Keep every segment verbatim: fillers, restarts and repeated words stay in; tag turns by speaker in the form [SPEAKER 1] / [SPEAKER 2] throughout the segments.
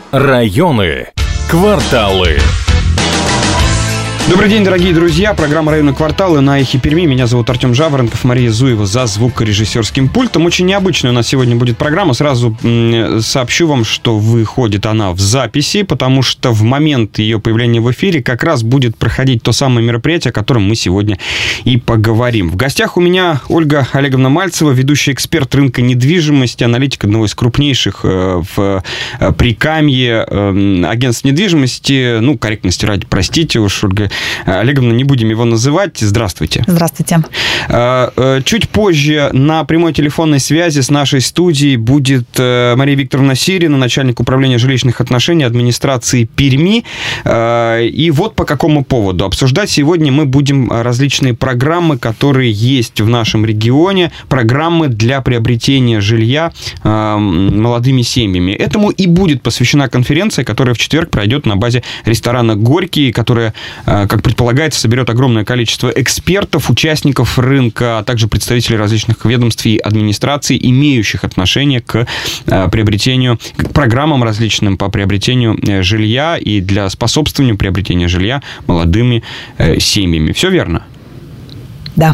[SPEAKER 1] Районы, кварталы.
[SPEAKER 2] Добрый день, дорогие друзья. Программа «Районы, кварталы» на Эхе Перми. Меня зовут Артем Жаворонков, Мария Зуева за звукорежиссерским пультом. Очень необычная у нас сегодня будет программа. Сразу сообщу вам, что выходит она в записи, потому что в момент ее появления в эфире как раз будет проходить то самое мероприятие, о котором мы сегодня и поговорим. В гостях у меня Ольга Олеговна Мальцева, ведущий эксперт рынка недвижимости, аналитик одного из крупнейших в Прикамье агентств недвижимости. Ну, корректности ради, простите уж, Ольга Олеговна, не будем его называть. Здравствуйте.
[SPEAKER 3] Здравствуйте.
[SPEAKER 2] Чуть позже на прямой телефонной связи с нашей студией будет Мария Викторовна Сирина, начальник управления жилищных отношений администрации Перми. И вот по какому поводу. Обсуждать сегодня мы будем различные программы, которые есть в нашем регионе, программы для приобретения жилья молодыми семьями. Этому и будет посвящена конференция, которая в четверг пройдет на базе ресторана «Горький», которая, как предполагается, соберет огромное количество экспертов, участников рынка, а также представителей различных ведомств и администраций, имеющих отношение к приобретению, к программам различным по приобретению жилья и для способствования приобретения жилья молодыми семьями. Все верно?
[SPEAKER 3] Да.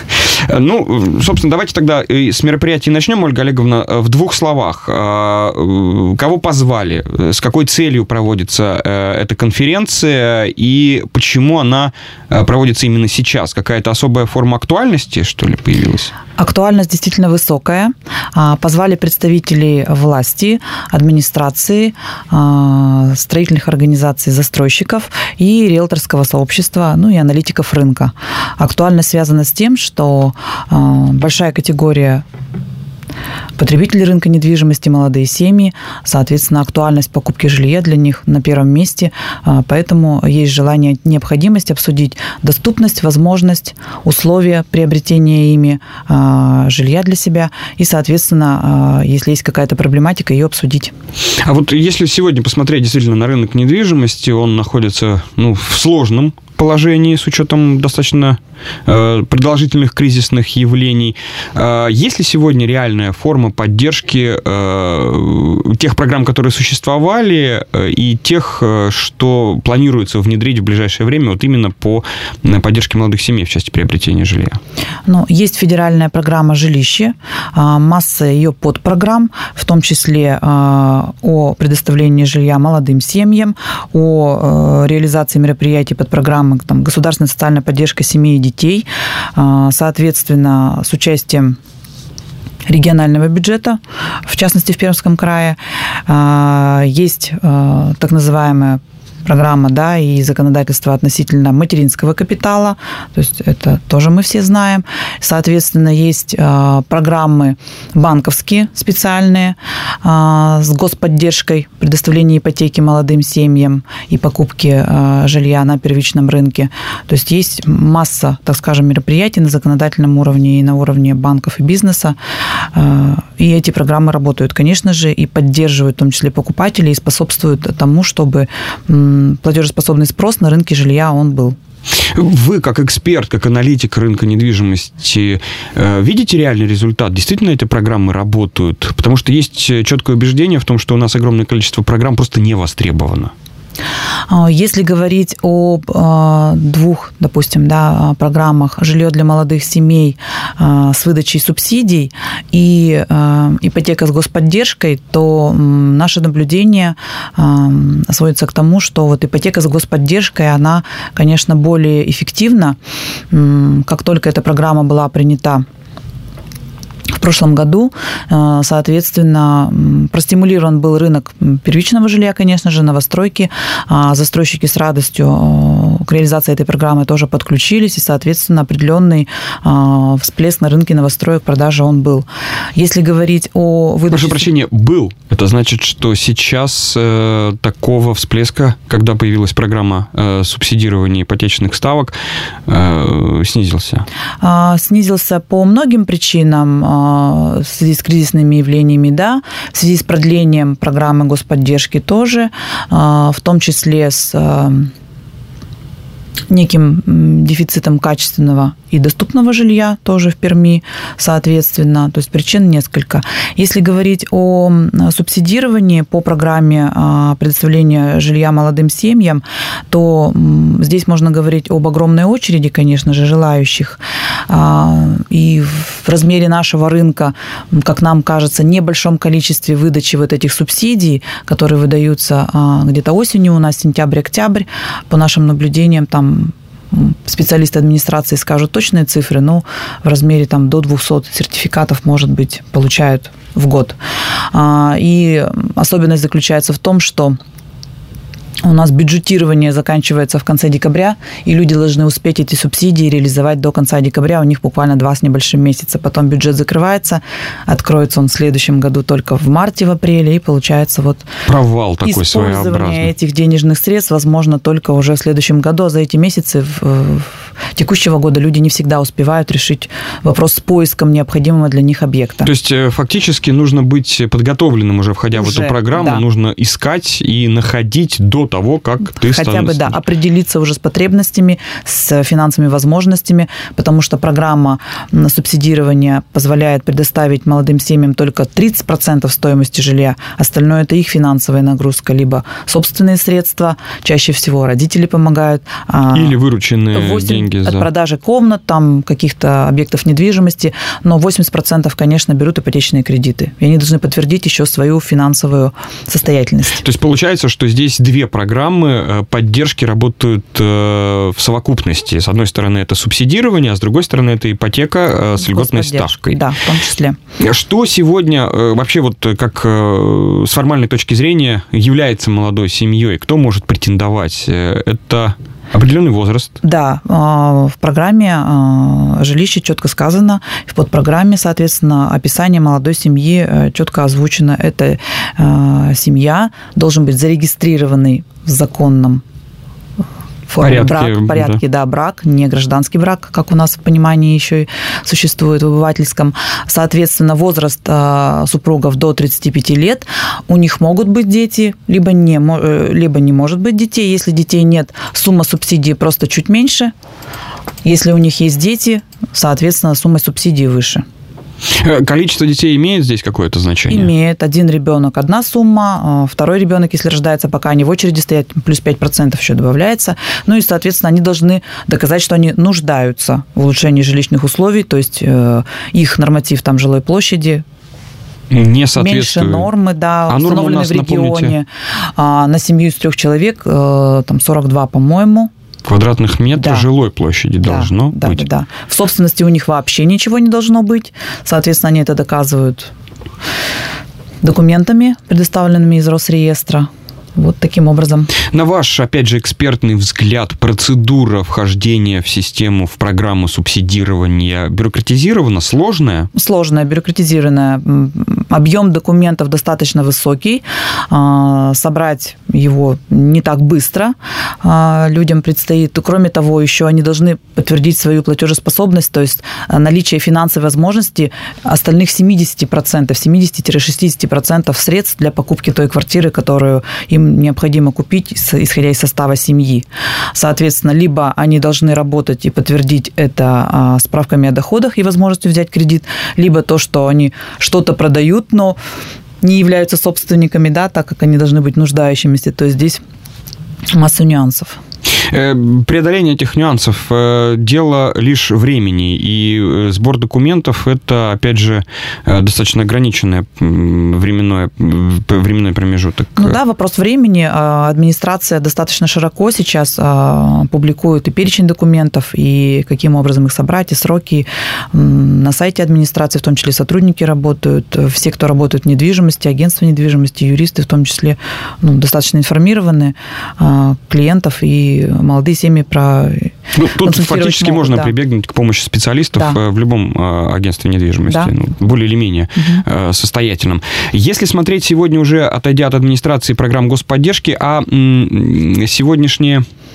[SPEAKER 2] Ну, собственно, давайте тогда с мероприятия начнем, Ольга Олеговна. В двух словах. Кого позвали? С какой целью проводится эта конференция? И почему она проводится именно сейчас? Какая-то особая форма актуальности, что ли, появилась?
[SPEAKER 3] Актуальность действительно высокая. Позвали представителей власти, администрации, строительных организаций, застройщиков и риэлторского сообщества, ну и аналитиков рынка. Актуальность связана с тем, что большая категория потребители рынка недвижимости, молодые семьи, соответственно, актуальность покупки жилья для них на первом месте, поэтому есть желание, необходимость обсудить доступность, возможность, условия приобретения ими жилья для себя и, соответственно, если есть какая-то проблематика, ее обсудить.
[SPEAKER 2] А вот если сегодня посмотреть действительно на рынок недвижимости, он находится, ну, в сложном положении с учетом достаточно э, продолжительных кризисных явлений. Э, есть ли сегодня реальная форма поддержки э, тех программ, которые существовали, э, и тех, э, что планируется внедрить в ближайшее время вот именно по поддержке молодых семей в части приобретения жилья?
[SPEAKER 3] Ну, есть федеральная программа «Жилище», э, масса ее подпрограмм, в том числе э, о предоставлении жилья молодым семьям, о э, реализации мероприятий под программой там, государственная социальная поддержка семей и детей, соответственно, с участием регионального бюджета, в частности, в Пермском крае. Есть так называемая программа, да, и законодательство относительно материнского капитала, то есть это тоже мы все знаем. Соответственно, есть э, программы банковские специальные э, с господдержкой предоставления ипотеки молодым семьям и покупки э, жилья на первичном рынке. То есть есть масса, так скажем, мероприятий на законодательном уровне и на уровне банков и бизнеса, э, и эти программы работают, конечно же, и поддерживают в том числе покупателей и способствуют тому, чтобы платежеспособный спрос на рынке жилья он был.
[SPEAKER 2] Вы, как эксперт, как аналитик рынка недвижимости, видите реальный результат? Действительно эти программы работают? Потому что есть четкое убеждение в том, что у нас огромное количество программ просто не востребовано.
[SPEAKER 3] Если говорить об двух, допустим, да, программах «Жилье для молодых семей» с выдачей субсидий и ипотека с господдержкой, то наше наблюдение сводится к тому, что вот ипотека с господдержкой, она, конечно, более эффективна. Как только эта программа была принята в прошлом году, соответственно, простимулирован был рынок первичного жилья, конечно же, новостройки. Застройщики с радостью к реализации этой программы тоже подключились, и, соответственно, определенный всплеск на рынке новостроек, продажи он был. Если говорить о выдаче...
[SPEAKER 2] Прошу прощения, был. Это значит, что сейчас э, такого всплеска, когда появилась программа э, субсидирования ипотечных ставок, э, снизился?
[SPEAKER 3] Снизился по многим причинам. В связи с кризисными явлениями, да, в связи с продлением программы господдержки тоже, в том числе с неким дефицитом качественного и доступного жилья тоже в Перми, соответственно. То есть причин несколько. Если говорить о субсидировании по программе предоставления жилья молодым семьям, то здесь можно говорить об огромной очереди, конечно же, желающих. И в размере нашего рынка, как нам кажется, небольшом количестве выдачи вот этих субсидий, которые выдаются где-то осенью у нас, сентябрь-октябрь, по нашим наблюдениям, там специалисты администрации скажут точные цифры, но в размере там, до двухсот сертификатов, может быть, получают в год. И особенность заключается в том, что у нас бюджетирование заканчивается в конце декабря, и люди должны успеть эти субсидии реализовать до конца декабря. У них буквально два с небольшим месяца. Потом бюджет закрывается, он в следующем году только в марте, в апреле, и получается вот
[SPEAKER 2] провал такой своеобразный.
[SPEAKER 3] Использование этих денежных средств возможно только уже в следующем году. А за эти месяцы в, в текущего года люди не всегда успевают решить вопрос с поиском необходимого для них объекта.
[SPEAKER 2] То есть фактически нужно быть подготовленным уже, входя уже, в эту программу, да. Нужно искать и находить до того, как ты
[SPEAKER 3] хотя
[SPEAKER 2] станешь...
[SPEAKER 3] бы, да, определиться уже с потребностями, с финансовыми возможностями, потому что программа субсидирования позволяет предоставить молодым семьям только тридцать процентов стоимости жилья, остальное – это их финансовая нагрузка, либо собственные средства, чаще всего родители помогают.
[SPEAKER 2] Или вырученные деньги
[SPEAKER 3] от
[SPEAKER 2] за...
[SPEAKER 3] продажи комнат, там, каких-то объектов недвижимости, но восемьдесят процентов, конечно, берут ипотечные кредиты, и они должны подтвердить еще свою финансовую состоятельность.
[SPEAKER 2] То есть получается, что здесь две программы поддержки работают в совокупности. С одной стороны, это субсидирование, а с другой стороны, это ипотека с льготной ставкой.
[SPEAKER 3] Да, в том числе.
[SPEAKER 2] Что сегодня вообще вот как с формальной точки зрения является молодой семьей? Кто может претендовать? Это определенный возраст?
[SPEAKER 3] Да, в программе жилище четко сказано, в подпрограмме, соответственно, описание молодой семьи четко озвучено. Это семья, должен быть зарегистрированный в законном форме
[SPEAKER 2] порядке,
[SPEAKER 3] брак, в порядке, да. да, брак, не гражданский брак, как у нас в понимании еще и существует в обывательском. Соответственно, возраст супругов до тридцати пяти лет, у них могут быть дети, либо не, либо не может быть детей. Если детей нет, сумма субсидии просто чуть меньше. Если у них есть дети, соответственно, сумма субсидии выше.
[SPEAKER 2] Количество детей имеет здесь какое-то значение?
[SPEAKER 3] Имеет. Один ребенок – одна сумма, второй ребенок, если рождается, пока они в очереди стоят, плюс пять процентов еще добавляется. Ну и, соответственно, они должны доказать, что они нуждаются в улучшении жилищных условий, то есть их норматив там жилой площади
[SPEAKER 2] не соответствует.
[SPEAKER 3] Меньше нормы, да,
[SPEAKER 2] а
[SPEAKER 3] установлены в регионе. А на семью из трех человек там сорок два, по-моему.
[SPEAKER 2] Квадратных метров
[SPEAKER 3] да.
[SPEAKER 2] жилой площади
[SPEAKER 3] да,
[SPEAKER 2] должно
[SPEAKER 3] да,
[SPEAKER 2] быть.
[SPEAKER 3] Да, да. В собственности у них вообще ничего не должно быть. Соответственно, они это доказывают документами, предоставленными из Росреестра. Вот таким образом.
[SPEAKER 2] На ваш, опять же, экспертный взгляд, процедура вхождения в систему, в программу субсидирования бюрократизирована, сложная?
[SPEAKER 3] Сложная, бюрократизированная. Объем документов достаточно высокий. Собрать его не так быстро людям предстоит. Кроме того, еще они должны подтвердить свою платежеспособность, то есть наличие финансовой возможности остальных семьдесят процентов, семьдесят-шестьдесят процентов средств для покупки той квартиры, которую им необходимо купить, исходя из состава семьи. Соответственно, либо они должны работать и подтвердить это справками о доходах и возможностью взять кредит, либо то, что они что-то продают, но не являются собственниками, да, так как они должны быть нуждающимися. То есть здесь масса нюансов.
[SPEAKER 2] Преодоление этих нюансов – дело лишь времени, и сбор документов – это, опять же, достаточно ограниченный временной, временной промежуток.
[SPEAKER 3] Ну да, вопрос времени. Администрация достаточно широко сейчас публикует и перечень документов, и каким образом их собрать, и сроки. На сайте администрации в том числе сотрудники работают, все, кто работает в недвижимости, агентства недвижимости, юристы в том числе, ну, достаточно информированы, клиентов и молодые семьи про...
[SPEAKER 2] Ну, тут фактически могут, можно да. прибегнуть к помощи специалистов да. в любом агентстве недвижимости, да. ну, более или менее угу. состоятельном. Если смотреть сегодня уже, отойдя от администрации программ господдержки, а сегодняшние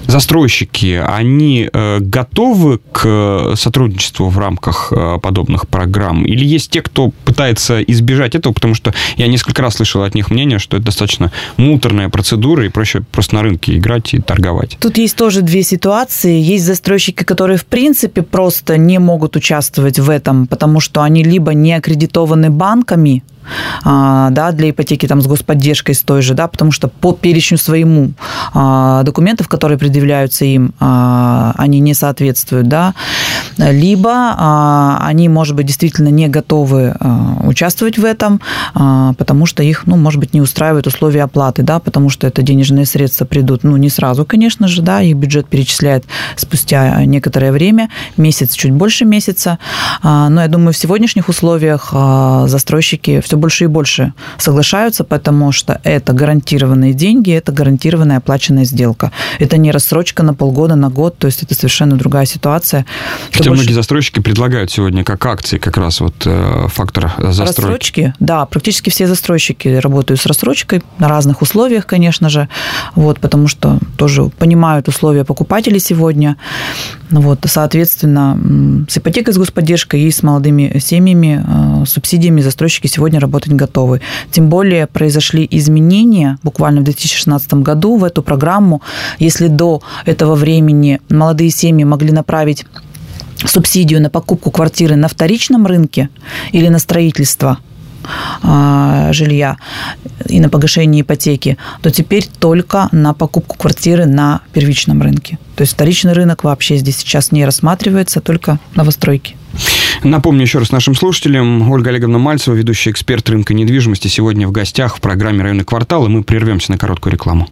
[SPEAKER 2] застройщики, они готовы к сотрудничеству в рамках подобных программ? Или есть те, кто пытается избежать этого, потому что я несколько раз слышал от них мнение, что это достаточно муторная процедура, и проще просто на рынке играть и торговать?
[SPEAKER 3] Тут есть тоже две ситуации. Есть застройщики, которые, в принципе, просто не могут участвовать в этом, потому что они либо не аккредитованы банками, да, для ипотеки там, с господдержкой с той же, да, потому что по перечню своему документов, которые предъявляются им, они не соответствуют, да, либо они, может быть, действительно не готовы участвовать в этом, потому что их, ну, может быть, не устраивают условия оплаты, да, потому что это денежные средства придут, ну, не сразу, конечно же, да, их бюджет перечисляет спустя некоторое время, месяц, чуть больше месяца, но я думаю, в сегодняшних условиях застройщики все больше и больше соглашаются, потому что это гарантированные деньги, это гарантированная оплаченная сделка. Это не рассрочка на полгода, на год, то есть это совершенно другая ситуация.
[SPEAKER 2] Хотя
[SPEAKER 3] больше...
[SPEAKER 2] многие застройщики предлагают сегодня как акции как раз вот э, фактор застройки.
[SPEAKER 3] Рассрочки, да, практически все застройщики работают с рассрочкой на разных условиях, конечно же, вот, потому что тоже понимают условия покупателей сегодня. Вот, соответственно, с ипотекой, с господдержкой и с молодыми семьями, субсидиями застройщики сегодня работать готовы. Тем более произошли изменения буквально в две тысячи шестнадцатом году в эту программу. Если до этого времени молодые семьи могли направить субсидию на покупку квартиры на вторичном рынке или на строительство жилья и на погашение ипотеки, то теперь только на покупку квартиры на первичном рынке. То есть вторичный рынок вообще здесь сейчас не рассматривается, только новостройки.
[SPEAKER 2] Напомню еще раз нашим слушателям, Ольга Олеговна Мальцева, ведущий эксперт рынка недвижимости, сегодня в гостях в программе «Районный квартал», и мы прервемся на короткую рекламу.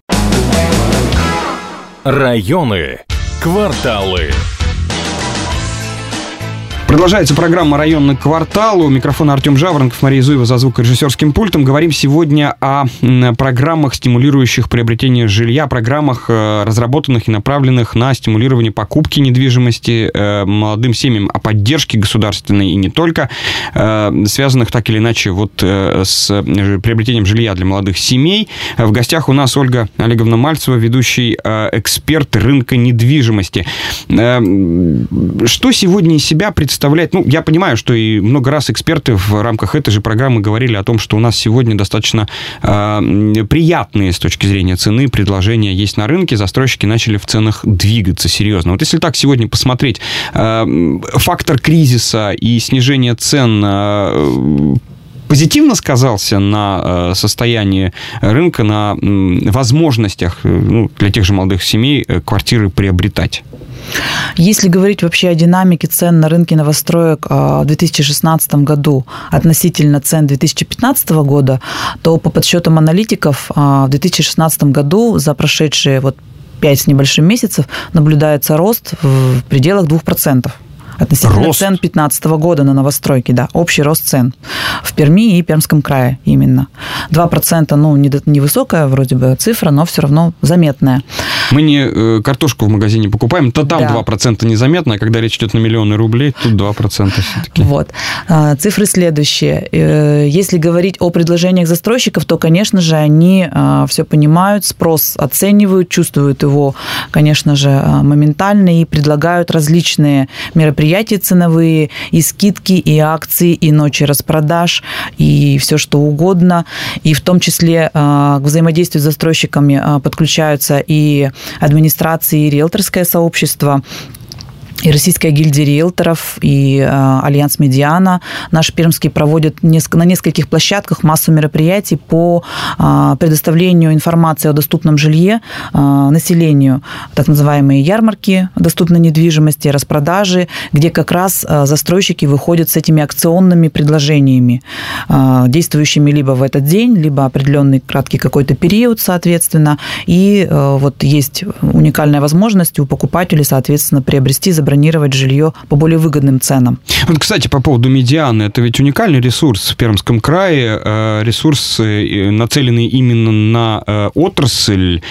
[SPEAKER 1] Районы, кварталы.
[SPEAKER 2] Продолжается программа «Районный квартал». У микрофона Артем Жаворонков, Мария Зуева за звукорежиссерским пультом. Говорим сегодня о программах, стимулирующих приобретение жилья, программах, разработанных и направленных на стимулирование покупки недвижимости молодым семьям, о поддержке государственной и не только, связанных так или иначе вот с приобретением жилья для молодых семей. В гостях у нас Ольга Олеговна Мальцева, ведущий эксперт рынка недвижимости. Что сегодня из себя представляет? Ну, я понимаю, что и много раз эксперты в рамках этой же программы говорили о том, что у нас сегодня достаточно э, приятные с точки зрения цены предложения есть на рынке, застройщики начали в ценах двигаться серьезно. Вот если так сегодня посмотреть, э, фактор кризиса и снижение цен э, позитивно сказался на состоянии рынка, на возможностях, ну, для тех же молодых семей квартиры приобретать?
[SPEAKER 3] Если говорить вообще о динамике цен на рынке новостроек в две тысячи шестнадцатом году относительно цен две тысячи пятнадцатого года, то по подсчетам аналитиков в две тысячи шестнадцатом году за прошедшие вот пять с небольшим месяцев наблюдается рост в пределах двух процентов. Относительно рост. Цен две тысячи пятнадцатого года на новостройки, да, общий рост цен в Перми и Пермском крае именно. два процента, ну, невысокая вроде бы цифра, но все равно заметная.
[SPEAKER 2] Мы не картошку в магазине покупаем, то там да. два процента незаметно, а когда речь идет на миллионы рублей, тут два процента все-таки.
[SPEAKER 3] Вот. Цифры следующие. Если говорить о предложениях застройщиков, то, конечно же, они все понимают, спрос оценивают, чувствуют его, конечно же, моментально и предлагают различные мероприятия, ценовые, и скидки, и акции, и ночи распродаж, и все что угодно. И в том числе к взаимодействию с застройщиками подключаются и администрации, и риэлторское сообщество, и Российская гильдия риэлторов, и э, Альянс Медиана. Наш Пермский проводит неск- на нескольких площадках массу мероприятий по э, предоставлению информации о доступном жилье э, населению. Так называемые ярмарки доступной недвижимости, распродажи, где как раз э, застройщики выходят с этими акционными предложениями, э, действующими либо в этот день, либо определенный краткий какой-то период, соответственно. И э, вот есть уникальная возможность у покупателей, соответственно, приобрести, забрать бронировать жилье по более выгодным ценам.
[SPEAKER 2] Вот, кстати, по поводу медианы, это ведь уникальный ресурс в Пермском крае, ресурс, нацеленный именно на отрасль,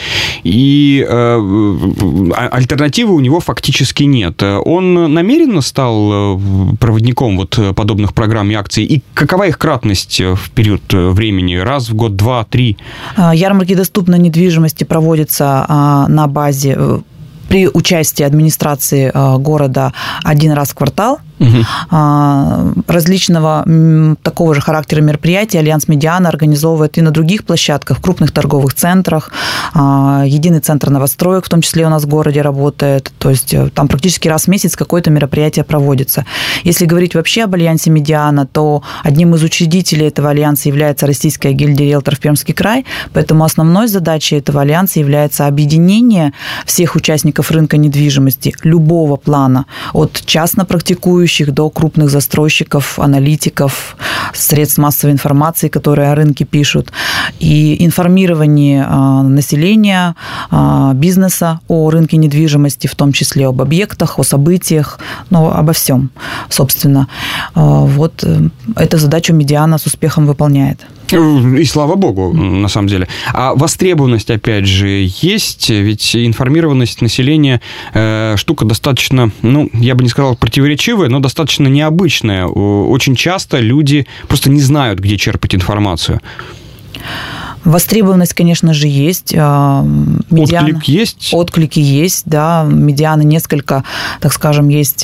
[SPEAKER 2] и альтернативы у него фактически нет. Он намеренно стал проводником вот подобных программ и акций, и какова их кратность в период времени? Раз в год, два, три?
[SPEAKER 3] Ярмарки доступной недвижимости проводятся на базе при участии администрации города один раз в квартал. Угу. Различного такого же характера мероприятий Альянс Медиана организовывает и на других площадках, в крупных торговых центрах. Единый центр новостроек, в том числе у нас в городе, работает. То есть там практически раз в месяц какое-то мероприятие проводится. Если говорить вообще об Альянсе Медиана, то одним из учредителей этого альянса является Российская гильдия риэлторов Пермский край. Поэтому основной задачей этого альянса является объединение всех участников рынка недвижимости любого плана, от частно практикующих до крупных застройщиков, аналитиков, средств массовой информации, которые о рынке пишут, и информирование населения, бизнеса о рынке недвижимости, в том числе об объектах, о событиях, ну, обо всем, собственно. Вот эту задачу Медиана с успехом выполняет.
[SPEAKER 2] И слава богу, на самом деле. А востребованность, опять же, есть? Ведь информированность населения э, штука достаточно, ну, я бы не сказал противоречивая, но достаточно необычная. Очень часто люди просто не знают, где черпать информацию.
[SPEAKER 3] Востребованность, конечно же, есть. Медиана,
[SPEAKER 2] Отклик есть?
[SPEAKER 3] Отклики есть, да. Медианы несколько, так скажем, есть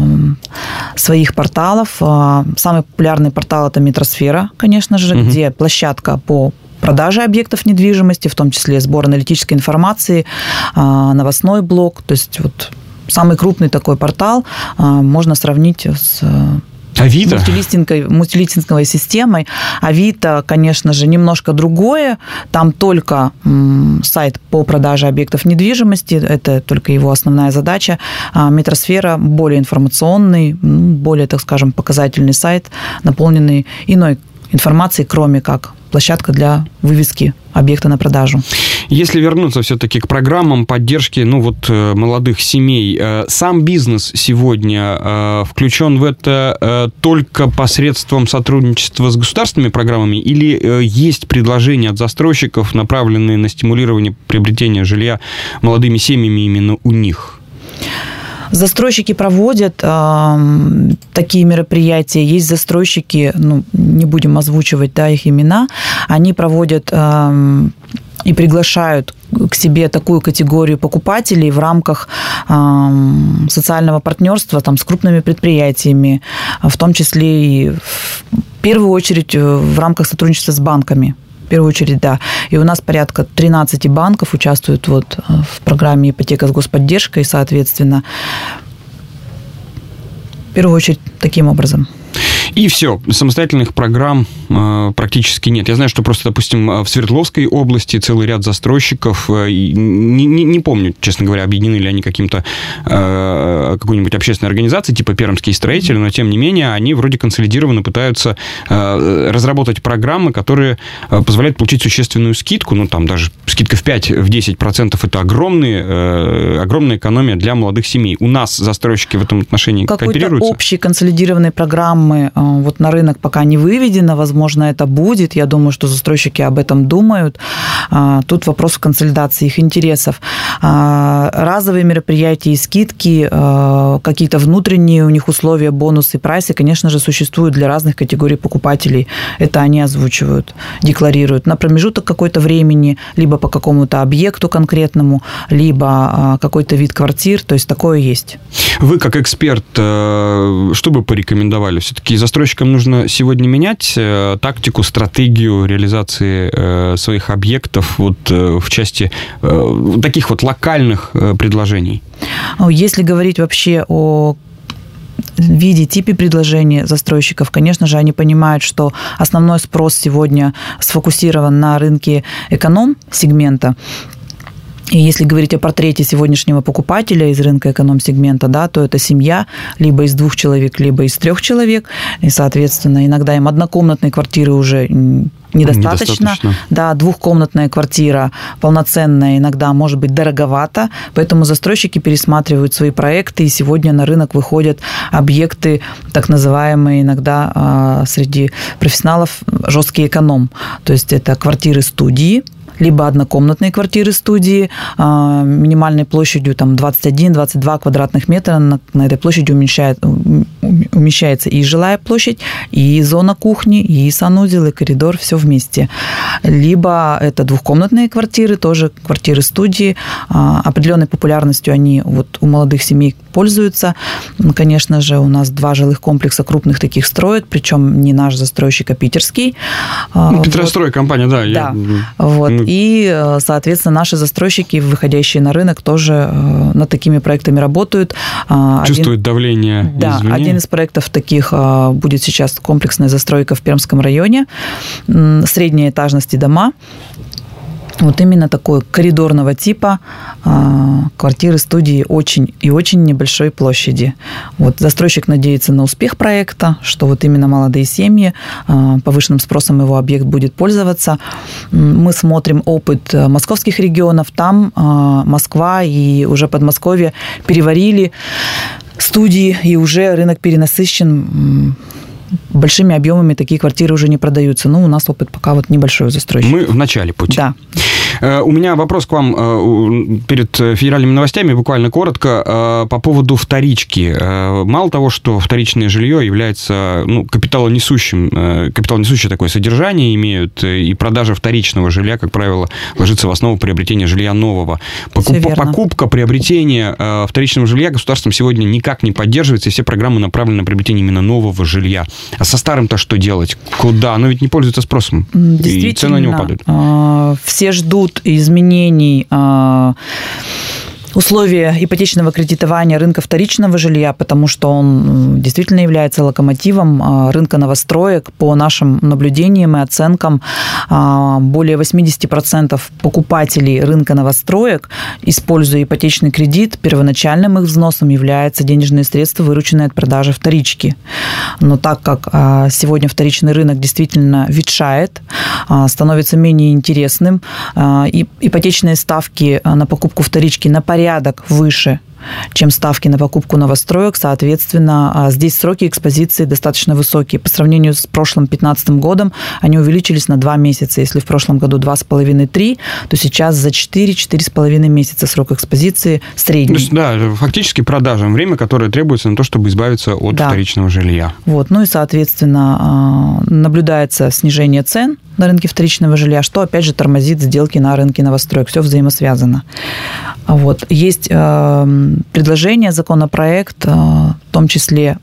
[SPEAKER 3] своих порталов. Самый популярный портал – это Метросфера, конечно же, угу. где площадка по продаже объектов недвижимости, в том числе сбор аналитической информации, новостной блог. То есть вот самый крупный такой портал можно сравнить с...
[SPEAKER 2] Авито?
[SPEAKER 3] Мультилистинговой, мультилистинговой системой. Авито, конечно же, немножко другое. Там только м, сайт по продаже объектов недвижимости. Это только его основная задача. А Метросфера более информационный, более, так скажем, показательный сайт, наполненный иной информацией, кроме как площадка для вывески объекта на продажу.
[SPEAKER 2] Если вернуться все-таки к программам поддержки, ну вот, молодых семей, сам бизнес сегодня включен в это только посредством сотрудничества с государственными программами или есть предложения от застройщиков, направленные на стимулирование приобретения жилья молодыми семьями именно у них?
[SPEAKER 3] Застройщики проводят э, такие мероприятия. Есть застройщики, ну, не будем озвучивать, да, их имена, они проводят э, и приглашают к себе такую категорию покупателей в рамках э, социального партнерства там, с крупными предприятиями, в том числе и в первую очередь в рамках сотрудничества с банками. В первую очередь, да. И у нас порядка тринадцать банков участвуют вот в программе «Ипотека с господдержкой», соответственно, в первую очередь таким образом.
[SPEAKER 2] И все, самостоятельных программ э, практически нет. Я знаю, что просто, допустим, в Свердловской области целый ряд застройщиков, э, не, не, не помню, честно говоря, объединены ли они каким-то э, какой-нибудь общественной организацией, типа Пермские строители, но тем не менее они вроде консолидированно пытаются э, разработать программы, которые позволяют получить существенную скидку, ну там даже скидка в пять-десять процентов, это огромные, э, огромная экономия для молодых семей. У нас застройщики в этом отношении кооперируются?
[SPEAKER 3] Какой-то общей консолидированной программы вот на рынок пока не выведено, возможно, это будет. Я думаю, что застройщики об этом думают. Тут вопрос в консолидации их интересов. Разовые мероприятия и скидки, какие-то внутренние у них условия, бонусы, прайсы, конечно же, существуют для разных категорий покупателей. Это они озвучивают, декларируют на промежуток какой-то времени, либо по какому-то объекту конкретному, либо какой-то вид квартир. То есть такое есть.
[SPEAKER 2] Вы, как эксперт, что бы порекомендовали? Все-таки застройщикам нужно сегодня менять э, тактику, стратегию реализации э, своих объектов вот, э, в части э, таких вот локальных э, предложений?
[SPEAKER 3] Если говорить вообще о виде, типе предложений застройщиков, конечно же, они понимают, что основной спрос сегодня сфокусирован на рынке эконом-сегмента. И если говорить о портрете сегодняшнего покупателя из рынка эконом-сегмента, да, то это семья либо из двух человек, либо из трех человек. И, соответственно, иногда им однокомнатной квартиры уже недостаточно. недостаточно. Да, двухкомнатная квартира полноценная иногда может быть дороговато. Поэтому застройщики пересматривают свои проекты, и сегодня на рынок выходят объекты, так называемые иногда среди профессионалов жесткий эконом. То есть это квартиры-студии, либо однокомнатные квартиры-студии минимальной площадью там, двадцать один - двадцать два квадратных метра. На, на этой площади умещает, умещается и жилая площадь, и зона кухни, и санузел, и коридор, все вместе. Либо это двухкомнатные квартиры, тоже квартиры-студии. Определенной популярностью они вот у молодых семей пользуются. Конечно же, у нас два жилых комплекса крупных таких строят, причем не наш застройщик, а питерский.
[SPEAKER 2] Ну, Петрострой вот. Компания, да.
[SPEAKER 3] Да.
[SPEAKER 2] Я...
[SPEAKER 3] Вот. Ну... И, соответственно, наши застройщики, выходящие на рынок, тоже над такими проектами работают.
[SPEAKER 2] Чувствуют один... давление
[SPEAKER 3] Да,
[SPEAKER 2] извне.
[SPEAKER 3] Один из проектов таких будет сейчас комплексная застройка в Пермском районе. Средней этажности дома. Вот именно такой коридорного типа квартиры, студии очень и очень небольшой площади. Вот застройщик надеется на успех проекта, что вот именно молодые семьи, повышенным спросом его объект будет пользоваться. Мы смотрим опыт московских регионов. Там Москва и уже Подмосковье переварили студии, и уже рынок перенасыщен. Большими объемами такие квартиры уже не продаются. Ну, у нас опыт пока вот небольшой у застройщика.
[SPEAKER 2] Мы в начале пути.
[SPEAKER 3] Да.
[SPEAKER 2] У меня вопрос к вам перед федеральными новостями, буквально коротко, по поводу вторички. Мало того, что вторичное жилье является ну, капиталонесущим, капиталонесущее такое содержание имеют, и продажа вторичного жилья, как правило, ложится в основу приобретения жилья нового. Покуп, покупка, приобретение вторичного жилья государством сегодня никак не поддерживается, и все программы направлены на приобретение именно нового жилья. А со старым-то что делать? Куда? Оно ведь не пользуется спросом, и цены на него падают.
[SPEAKER 3] Все ждут изменений условия ипотечного кредитования рынка вторичного жилья, потому что он действительно является локомотивом рынка новостроек. По нашим наблюдениям и оценкам, более восемьдесят процентов покупателей рынка новостроек, используя ипотечный кредит, первоначальным их взносом является денежные средства, вырученные от продажи вторички. Но так как сегодня вторичный рынок действительно ветшает, становится менее интересным, и ипотечные ставки на покупку вторички на порядок порядок выше, чем ставки на покупку новостроек. Соответственно, здесь сроки экспозиции достаточно высокие. По сравнению с прошлым две тысячи пятнадцатым годом они увеличились на два месяца. Если в прошлом году два с половиной - три, то сейчас за четыре - четыре с половиной месяца срок экспозиции средний.
[SPEAKER 2] То есть, да, фактически продажам время, которое требуется на то, чтобы избавиться от да. вторичного жилья.
[SPEAKER 3] Вот. Ну и, соответственно, наблюдается снижение цен на рынке вторичного жилья, что, опять же, тормозит сделки на рынке новостроек. Все взаимосвязано. Вот. Есть э, предложение, законопроект, э, в том числе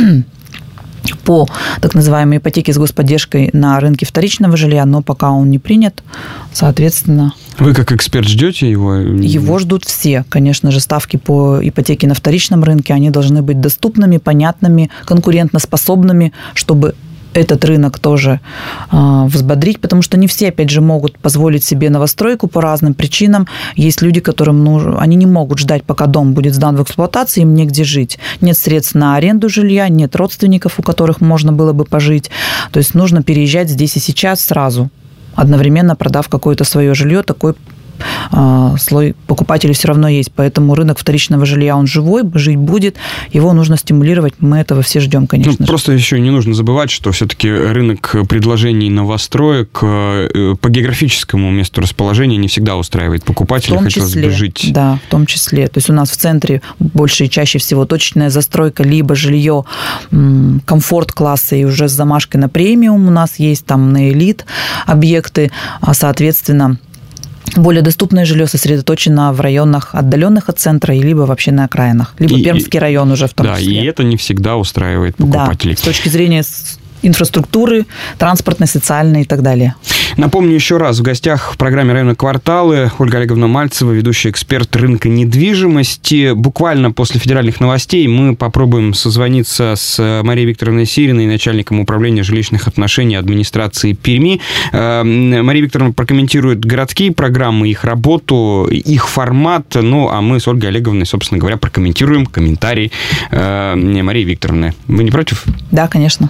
[SPEAKER 3] по так называемой ипотеке с господдержкой на рынке вторичного жилья, но пока он не принят, соответственно...
[SPEAKER 2] Вы как эксперт ждете его?
[SPEAKER 3] Его ждут все. Конечно же, ставки по ипотеке на вторичном рынке, они должны быть доступными, понятными, конкурентоспособными, чтобы этот рынок тоже э, взбодрить, потому что не все, опять же, могут позволить себе новостройку по разным причинам. Есть люди, которым нужно, они не могут ждать, пока дом будет сдан в эксплуатацию, им негде жить. Нет средств на аренду жилья, нет родственников, у которых можно было бы пожить. То есть нужно переезжать здесь и сейчас сразу, одновременно продав какое-то свое жилье. Такой слой покупателей все равно есть, поэтому рынок вторичного жилья, он живой, жить будет, его нужно стимулировать, мы этого все ждем, конечно
[SPEAKER 2] ну,
[SPEAKER 3] же.
[SPEAKER 2] Просто еще не нужно забывать, что все-таки рынок предложений новостроек по географическому месту расположения не всегда устраивает покупателей, хотелось бы жить.
[SPEAKER 3] Да, в том числе. То есть у нас в центре больше и чаще всего точечная застройка, либо жилье комфорт-класса и уже с замашкой на премиум у нас есть, там на элит объекты, а соответственно более доступное жилье сосредоточено в районах, отдаленных от центра, и либо вообще на окраинах, либо и, Пермский район уже в том
[SPEAKER 2] да,
[SPEAKER 3] числе.
[SPEAKER 2] Да, и это не всегда устраивает покупателей.
[SPEAKER 3] Да, с точки зрения инфраструктуры, транспортной, социальной и так далее.
[SPEAKER 2] Напомню еще раз, в гостях в программе «Районные кварталы» Ольга Олеговна Мальцева, ведущий эксперт рынка недвижимости. Буквально после федеральных новостей мы попробуем созвониться с Марией Викторовной Сириной, начальником управления жилищных отношений администрации Перми. Мария Викторовна прокомментирует городские программы, их работу, их формат. Ну, а мы с Ольгой Олеговной, собственно говоря, прокомментируем комментарий Марии Викторовны. Вы не против?
[SPEAKER 3] Да, конечно.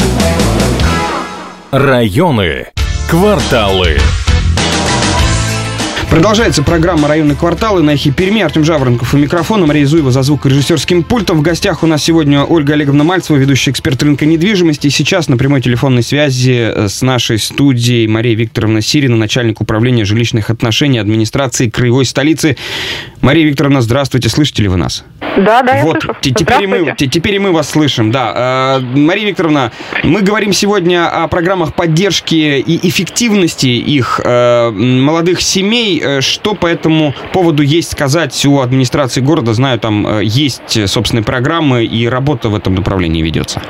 [SPEAKER 1] Районы, кварталы.
[SPEAKER 2] Продолжается программа «Районные кварталы» на эхе Перми. Артем Жаворонков у микрофона, Мария Зуева за звукорежиссерским пультом. В гостях у нас сегодня Ольга Олеговна Мальцева, ведущий эксперт рынка недвижимости. И сейчас на прямой телефонной связи с нашей студией Мария Викторовна Сирина, начальник управления жилищных отношений администрации краевой столицы. Мария Викторовна, здравствуйте, слышите ли вы нас?
[SPEAKER 4] Да, да,
[SPEAKER 2] вот,
[SPEAKER 4] я слышу.
[SPEAKER 2] Теперь и, мы, теперь и мы вас слышим, да. Мария Викторовна, мы говорим сегодня о программах поддержки и эффективности их молодых семей. Что по этому поводу есть сказать у администрации города? Знаю, там есть собственные программы, и работа в этом направлении ведется.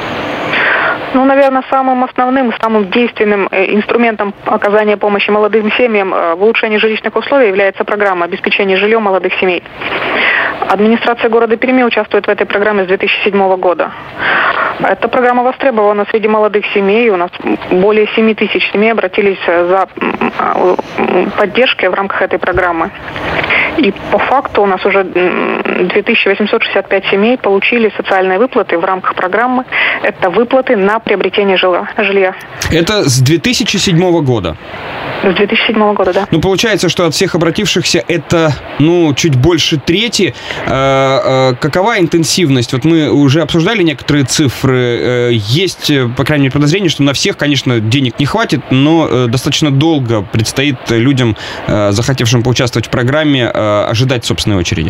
[SPEAKER 4] Ну, наверное, самым основным, самым действенным инструментом оказания помощи молодым семьям в улучшении жилищных условий является программа обеспечения жильем молодых семей. Администрация города Перми участвует в этой программе с две тысячи седьмого года. Эта программа востребована среди молодых семей. У нас более семь тысяч семей обратились за поддержкой в рамках этой программы. И по факту у нас уже две тысячи восемьсот шестьдесят пять семей получили социальные выплаты в рамках программы. Это выплаты на приобретение жилья.
[SPEAKER 2] Это с две тысячи седьмого года?
[SPEAKER 4] С две тысячи седьмого года, да.
[SPEAKER 2] Ну, получается, что от всех обратившихся это, ну, чуть больше трети. Какова интенсивность? Вот мы уже обсуждали некоторые цифры. Есть, по крайней мере, подозрение, что на всех, конечно, денег не хватит, но достаточно долго предстоит людям, захотевшим поучаствовать в программе, ожидать собственной очереди.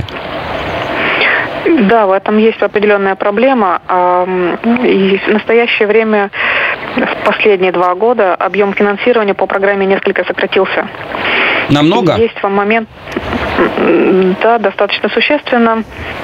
[SPEAKER 4] Да, в этом есть определенная проблема. И в настоящее время, в последние два года, объем финансирования по программе несколько сократился.
[SPEAKER 2] Намного?
[SPEAKER 4] И есть момент, да, достаточно существенно.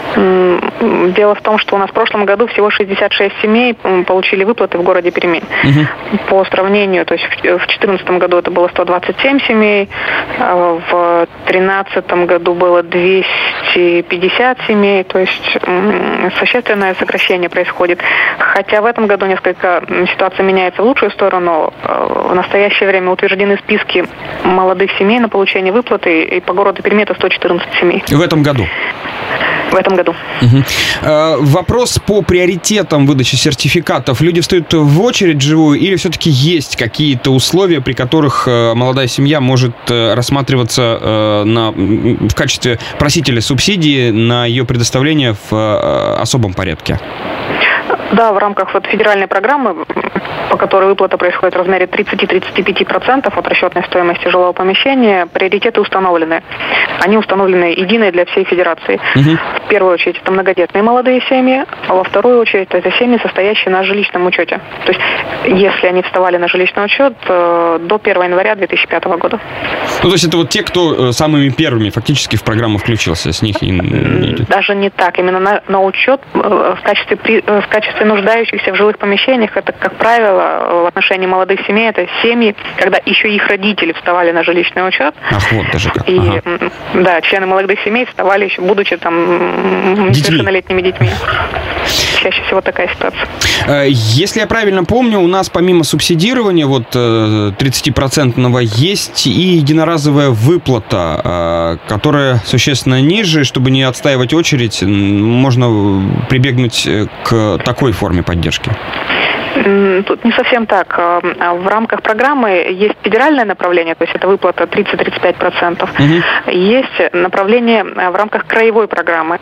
[SPEAKER 4] Дело в том, что у нас в прошлом году всего шестьдесят шесть семей получили выплаты в городе Перми. Угу. По сравнению, то есть в две тысячи четырнадцатом году это было сто двадцать семь семей, в две тысячи тринадцатом году было двести пятьдесят семей, то есть существенное сокращение происходит. Хотя в этом году несколько ситуация меняется в лучшую сторону. В настоящее время утверждены списки молодых семей на получение выплаты, и по городу Перми это сто четырнадцать семей.
[SPEAKER 2] В этом году?
[SPEAKER 4] В этом году.
[SPEAKER 2] Угу. Э, вопрос по приоритетам выдачи сертификатов. Люди встают в очередь живую или все-таки есть какие-то условия, при которых э, молодая семья может э, рассматриваться э, на, в качестве просителя субсидии на ее предоставление в э, особом порядке?
[SPEAKER 4] Да, в рамках вот федеральной программы, по которой выплата происходит в размере тридцать-тридцать пять процентов от расчетной стоимости жилого помещения, приоритеты установлены. Они установлены единые для всей федерации. Угу. В первую очередь это многодетные молодые семьи, а во вторую очередь это семьи, состоящие на жилищном учете. То есть, если они вставали на жилищный учет до первого января две тысячи пятого года.
[SPEAKER 2] Ну, то есть это вот те, кто самыми первыми фактически в программу включился, с них и...
[SPEAKER 4] Даже не так. Именно на, на учет в качестве, в качестве нуждающихся в жилых помещениях, это, как правило, в отношении молодых семей, это семьи, когда еще их родители вставали на жилищный учет.
[SPEAKER 2] Ах, вот даже как.
[SPEAKER 4] И,
[SPEAKER 2] ага.
[SPEAKER 4] да, члены молодых семей вставали еще, будучи там несовершеннолетними детьми. Чаще всего такая ситуация.
[SPEAKER 2] Если я правильно помню, у нас помимо субсидирования вот тридцатипроцентного есть и единоразовая выплата, которая существенно ниже. Чтобы не отстаивать очередь, можно прибегнуть к такой форме поддержки.
[SPEAKER 4] Тут не совсем так. В рамках программы есть федеральное направление, то есть это выплата тридцать-тридцать пять процентов. Угу. Есть направление в рамках краевой программы.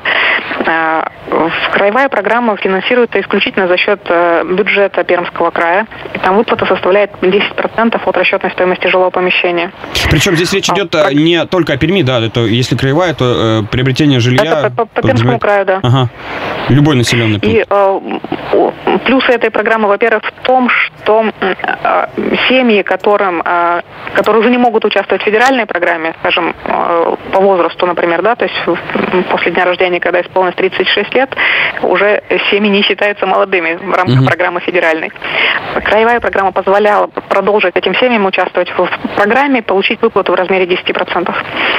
[SPEAKER 4] Краевая программа финансируется исключительно за счет бюджета Пермского края. И там выплата составляет десять процентов от расчетной стоимости жилого помещения.
[SPEAKER 2] Причем здесь речь идет а, не только о Перми, да, это если краевая, то э, приобретение жилья...
[SPEAKER 4] Это по, по, по Пермскому краю, да.
[SPEAKER 2] Ага. Любой населенный пункт.
[SPEAKER 4] И э, плюсы этой программы, во-первых, в том, что э, семьи, которым, э, которые уже не могут участвовать в федеральной программе, скажем, э, по возрасту, например, да, то есть после дня рождения, когда исполнилось тридцать шесть лет, уже семьи не считаются молодыми в рамках uh-huh. программы федеральной. Краевая программа позволяла продолжить этим семьям участвовать в программе, получить выплату в размере десять процентов.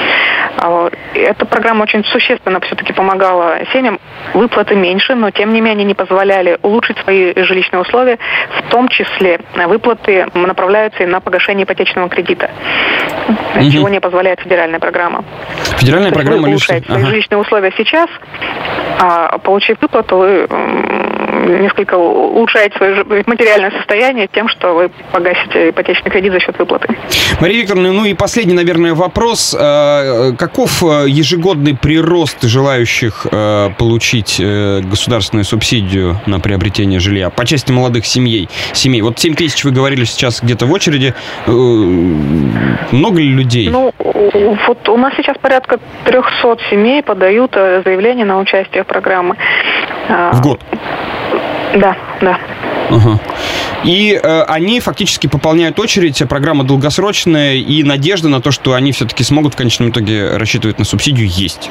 [SPEAKER 4] Эта программа очень существенно все-таки помогала семьям. Выплаты меньше, но тем не менее не позволяли улучшить свои жилищные условия. В том числе выплаты направляются и на погашение ипотечного кредита, угу. чего не позволяет федеральная программа.
[SPEAKER 2] Федеральная
[SPEAKER 4] То
[SPEAKER 2] программа
[SPEAKER 4] вы улучшаете свои ага. жилищные условия сейчас, а получив выплату, вы несколько улучшаете свое материальное состояние тем, что вы погасите ипотечный кредит за счет выплаты.
[SPEAKER 2] Мария Викторовна, ну и последний, наверное, вопрос. Каков ежегодный прирост желающих получить государственную субсидию на приобретение жилья по части молодых семей? семей? Вот семь тысяч, вы говорили, сейчас где-то в очереди. Много ли людей?
[SPEAKER 4] Ну, вот у нас сейчас порядка триста семей подают заявление на участие в программе.
[SPEAKER 2] В год?
[SPEAKER 4] Да, да.
[SPEAKER 2] Ага. И э, они фактически пополняют очередь, программа долгосрочная, и надежда на то, что они все-таки смогут в конечном итоге рассчитывать на субсидию, есть.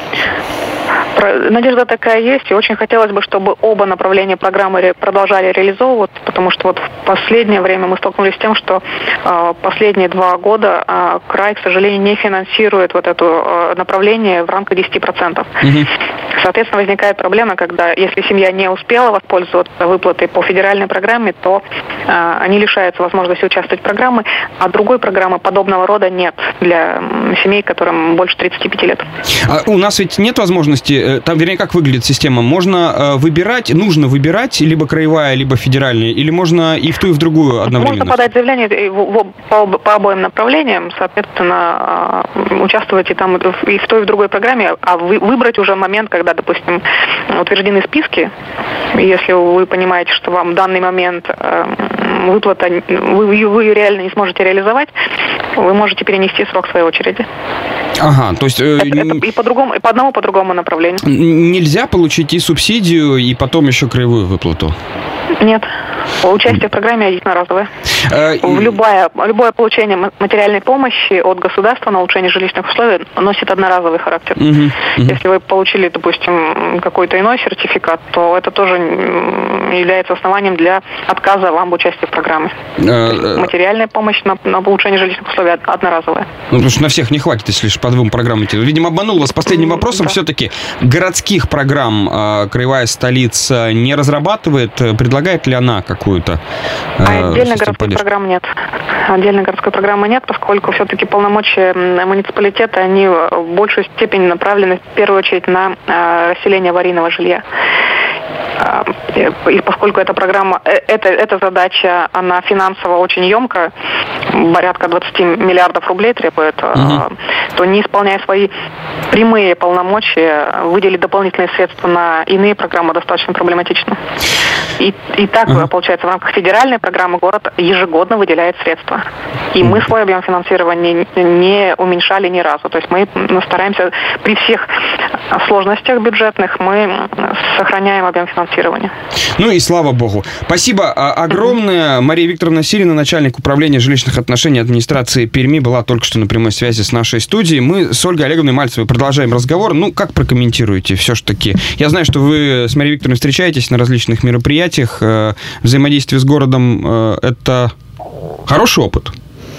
[SPEAKER 4] Надежда такая есть, и очень хотелось бы, чтобы оба направления программы продолжали реализовываться, потому что вот в последнее время мы столкнулись с тем, что э, последние два года э, край, к сожалению, не финансирует вот это э, направление в рамках десять процентов. Угу. Соответственно, возникает проблема, когда если семья не успела воспользоваться выплатой по федеральной программе, то э, они лишаются возможности участвовать в программе, а другой программы подобного рода нет для семей, которым больше тридцати пяти лет.
[SPEAKER 2] А у нас ведь нет возможности, там, вернее, как выглядит система? Можно э, выбирать, нужно выбирать либо краевая, либо федеральная, или можно и в ту, и в другую одновременно?
[SPEAKER 4] Можно подать заявление в, в, по, по обоим направлениям, соответственно, э, участвовать и там, и в той, и в другой программе, а вы, выбрать уже момент, когда, допустим, утверждены списки, если вы понимаете, что вам в данный момент э, выплата, вы, вы реально не сможете реализовать, вы можете перенести срок своей очереди.
[SPEAKER 2] Ага, то есть... Э,
[SPEAKER 4] это, это и по другому, и по одному, и по другому направлению.
[SPEAKER 2] Нельзя получить и субсидию, и потом еще краевую выплату?
[SPEAKER 4] Нет. Участие в программе единоразовое. А, любое, любое получение материальной помощи от государства на улучшение жилищных условий носит одноразовый характер. Угу, угу. Если вы получили, допустим, какой-то иной сертификат, то это тоже является основанием для отказа вам в участии в программе. А, материальная помощь на, на улучшение жилищных условий одноразовая.
[SPEAKER 2] Ну, потому что на всех не хватит, если лишь по двум программам. Видимо, обманул вас последним вопросом. Да. Все-таки городских программ э, краевая столица не разрабатывает. Предлагает ли она какую-то э,
[SPEAKER 4] а отдельно городской программы нет. Отдельной городской программы нет, поскольку все-таки полномочия муниципалитета, они в большей степени направлены в первую очередь на э, расселение аварийного жилья. И поскольку эта программа, эта, эта задача, она финансово очень емкая, порядка двадцать миллиардов рублей требует, угу. то не исполняя свои прямые полномочия, выделить дополнительные средства на иные программы достаточно проблематично. И, и так, угу. получается, в рамках федеральной программы город ежегодно выделяет средства. И мы свой объем финансирования не уменьшали ни разу. То есть мы стараемся при всех сложностях бюджетных, мы сохраняем объем финансирования.
[SPEAKER 2] Ну и слава богу. Спасибо огромное. Mm-hmm. Мария Викторовна Сирина, начальник управления жилищных отношений администрации Перми, была только что на прямой связи с нашей студией. Мы с Ольгой Олеговной Мальцевой продолжаем разговор. Ну, как прокомментируете все-таки? Я знаю, что вы с Марией Викторовной встречаетесь на различных мероприятиях. Взаимодействие с городом – это хороший опыт?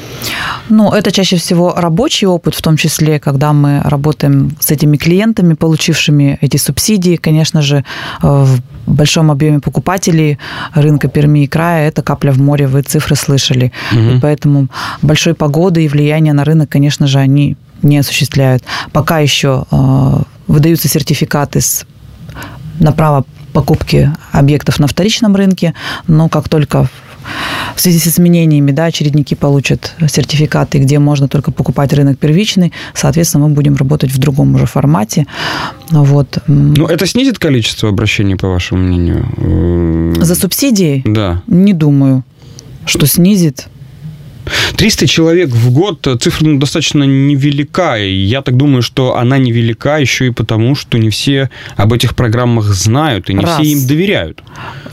[SPEAKER 3] Ну, это чаще всего рабочий опыт, в том числе, когда мы работаем с этими клиентами, получившими эти субсидии. Конечно же, в большом объеме покупателей рынка Перми и края это капля в море, вы цифры слышали. Угу. И поэтому большой погоды и влияния на рынок, конечно же, они не осуществляют. Пока еще выдаются сертификаты с, на право покупки объектов на вторичном рынке, но как только в связи с изменениями, да, очередники получат сертификаты, где можно только покупать рынок первичный, соответственно, мы будем работать в другом уже формате. Вот.
[SPEAKER 2] Ну, это снизит количество обращений, по вашему мнению?
[SPEAKER 3] За субсидии?
[SPEAKER 2] Да.
[SPEAKER 3] Не думаю, что снизит.
[SPEAKER 2] триста человек в год, цифра ну, достаточно невелика. И я так думаю, что она невелика еще и потому, что не все об этих программах знают, и не Раз. все им доверяют.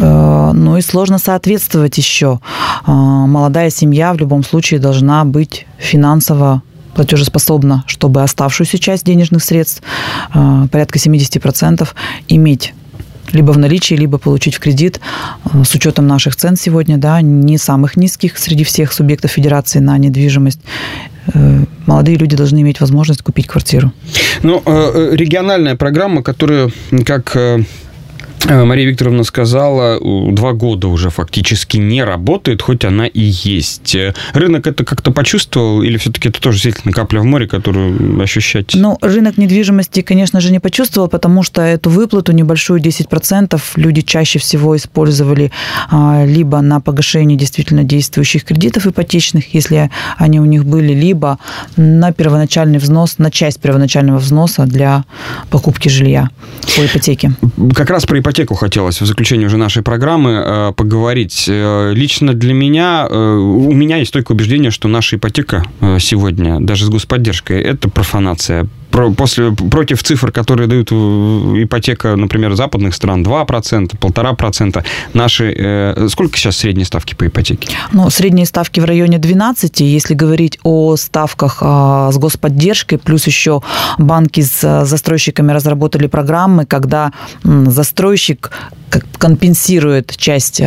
[SPEAKER 3] Ну и сложно соответствовать еще. Молодая семья в любом случае должна быть финансово платежеспособна, чтобы оставшуюся часть денежных средств, порядка семьдесят процентов, иметь либо в наличии, либо получить в кредит, с учетом наших цен сегодня, да, не самых низких среди всех субъектов федерации на недвижимость. Молодые люди должны иметь возможность купить квартиру.
[SPEAKER 2] Ну, региональная программа, которая, как Мария Викторовна сказала, два года уже фактически не работает, хоть она и есть. Рынок это как-то почувствовал или все-таки это тоже действительно капля в море, которую ощущать?
[SPEAKER 3] Ну, рынок недвижимости, конечно же, не почувствовал, потому что эту выплату небольшую, десять процентов, люди чаще всего использовали либо на погашение действительно действующих кредитов ипотечных, если они у них были, либо на первоначальный взнос, на часть первоначального взноса для покупки жилья по ипотеке.
[SPEAKER 2] Как раз про ипотеку хотелось в заключении уже нашей программы э, поговорить. Э, лично для меня, э, у меня есть стойкое убеждение, что наша ипотека э, сегодня, даже с господдержкой, это профанация. Про, после, против цифр, которые дают ипотека, например, западных стран, два процента, полтора процента, наши... Э, сколько сейчас средние ставки по ипотеке?
[SPEAKER 3] Ну, средние ставки в районе двенадцати. Если говорить о ставках э, с господдержкой, плюс еще банки с застройщиками разработали программы, когда м, застройщик компенсирует часть,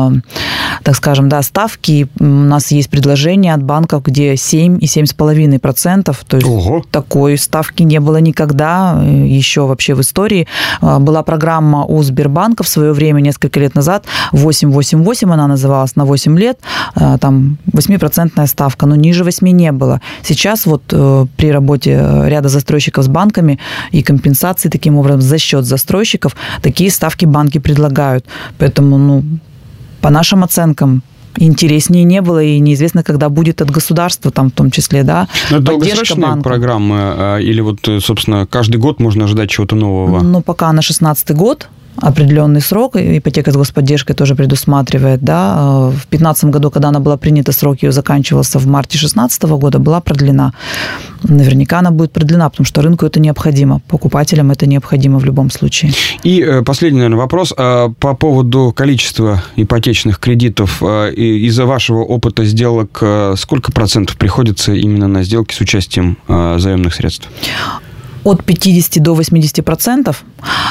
[SPEAKER 3] так скажем, да, ставки. У нас есть предложения от банков, где семь и семь с половиной процентов. То есть Ого. Такой ставки не было никогда еще вообще в истории. Была программа у Сбербанка в свое время, несколько лет назад, восемь восемь восемь она называлась, на восемь лет, там восьмипроцентная ставка, но ниже восьми не было. Сейчас вот при работе ряда застройщиков с банками и компенсации таким образом за счет застройщиков такие ставки банки предлагают. Поэтому, ну, по нашим оценкам, интереснее не было, и неизвестно, когда будет от государства, там, в том числе, да,
[SPEAKER 2] но это долгосрочные программы, или вот, собственно, каждый год можно ожидать чего-то нового?
[SPEAKER 3] Ну, пока на шестнадцатый год определенный срок, ипотека с господдержкой тоже предусматривает, да. В две тысячи пятнадцатом году, когда она была принята, срок ее заканчивался в марте две тысячи шестнадцатого года, была продлена. Наверняка она будет продлена, потому что рынку это необходимо, покупателям это необходимо в любом случае.
[SPEAKER 2] И последний, наверное, вопрос по поводу количества ипотечных кредитов. Из-за вашего опыта сделок сколько процентов приходится именно на сделки с участием заемных средств?
[SPEAKER 3] От пятидесяти до восьмидесяти процентов.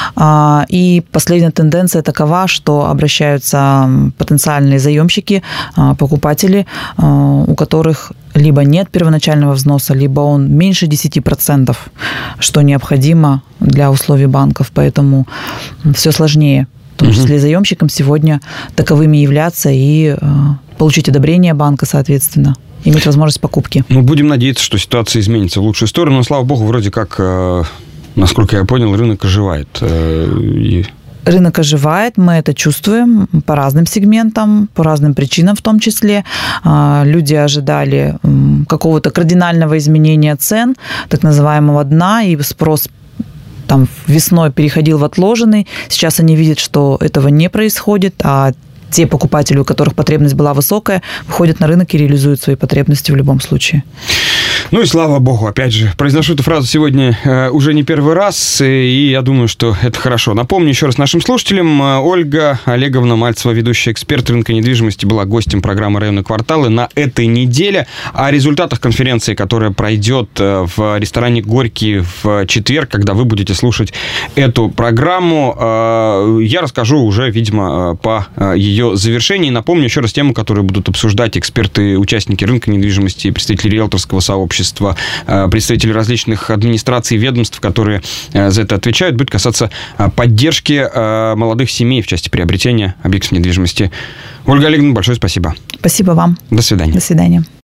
[SPEAKER 3] И последняя тенденция такова, что обращаются потенциальные заемщики, покупатели, у которых либо нет первоначального взноса, либо он меньше десяти процентов, что необходимо для условий банков. Поэтому все сложнее. В том числе заемщикам сегодня таковыми являться и получить одобрение банка, соответственно. Иметь возможность покупки.
[SPEAKER 2] Ну, будем надеяться, что ситуация изменится в лучшую сторону. Но, слава богу, вроде как, насколько я понял, рынок оживает. И...
[SPEAKER 3] Рынок оживает, мы это чувствуем по разным сегментам, по разным причинам в том числе. Люди ожидали какого-то кардинального изменения цен, так называемого дна, и спрос там весной переходил в отложенный. Сейчас они видят, что этого не происходит, а те покупатели, у которых потребность была высокая, выходят на рынок и реализуют свои потребности в любом случае.
[SPEAKER 2] Ну и слава богу, опять же, произношу эту фразу сегодня э, уже не первый раз, и я думаю, что это хорошо. Напомню еще раз нашим слушателям, Ольга Олеговна Мальцева, ведущая эксперт рынка недвижимости, была гостем программы «Районные кварталы» на этой неделе. О результатах конференции, которая пройдет в ресторане «Горький» в четверг, когда вы будете слушать эту программу, э, я расскажу уже, видимо, по ее завершении. Напомню еще раз тему, которую будут обсуждать эксперты, участники рынка недвижимости, представители риэлторского сообщества, представители различных администраций и ведомств, которые за это отвечают, будет касаться поддержки молодых семей в части приобретения объектов недвижимости. Ольга Олеговна, большое спасибо.
[SPEAKER 3] Спасибо вам.
[SPEAKER 2] До свидания.
[SPEAKER 3] До свидания.